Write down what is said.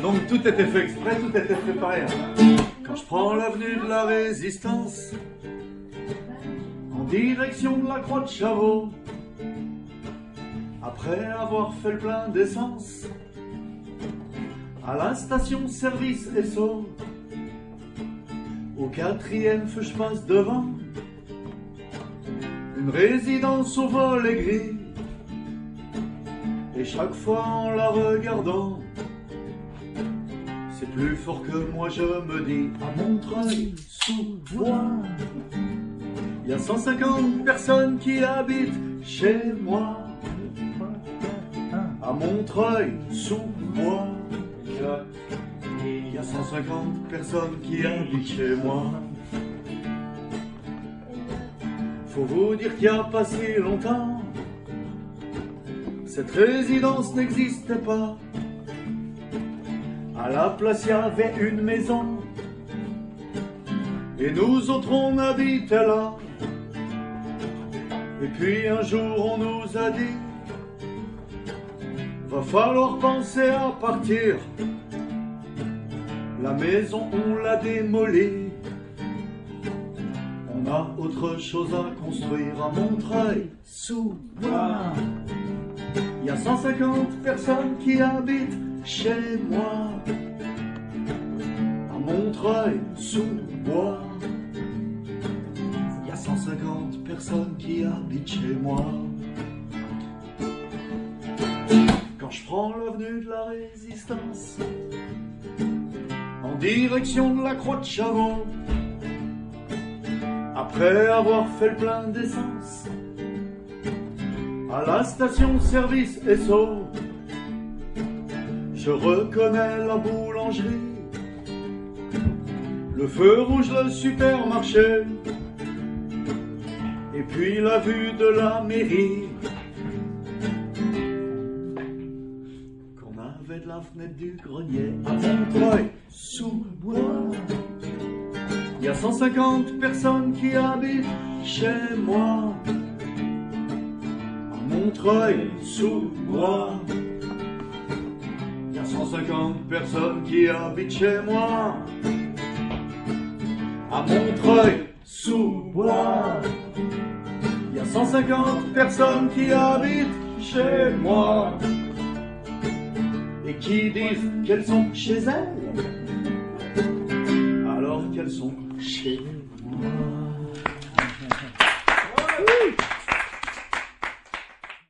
Donc tout était fait exprès, tout était fait par rien. Quand je prends l'avenue de la Résistance, en direction de la Croix de Chavaux, après avoir fait le plein d'essence, à la station service Esso, au 4e feu je passe devant, une résidence au volet gris, et chaque fois en la regardant, c'est plus fort que moi, je me dis, à Montreuil-sous-Bois, il y a 150 personnes qui habitent chez moi. À Montreuil-sous-Bois, il y a 150 personnes qui habitent chez moi. Faut vous dire qu'il n'y a pas si longtemps, cette résidence n'existait pas. À la place, il y avait une maison, et nous autres, on habitait là. Et puis un jour, on nous a dit, va falloir penser à partir. La maison, on l'a démolie. On a autre chose à construire à Montreuil-sous-Bois. Il y a 150 personnes qui habitent chez moi. À Montreuil-sous-Bois, il y a 150 personnes qui habitent chez moi. Quand je prends l'avenue de la Résistance, en direction de la Croix de Chavaux, après avoir fait le plein d'essence, à la station service Esso, je reconnais la boulangerie, le feu rouge, le supermarché, et puis la vue de la mairie qu'on avait de la fenêtre du grenier. À Montreuil-sous-Bois, il y a 150 personnes qui habitent chez moi. À Montreuil-sous-Bois, 150 personnes qui habitent chez moi. À Montreuil-sous-Bois, il y a 150 personnes qui habitent chez moi. Et qui disent qu'elles sont chez elles, alors qu'elles sont chez moi.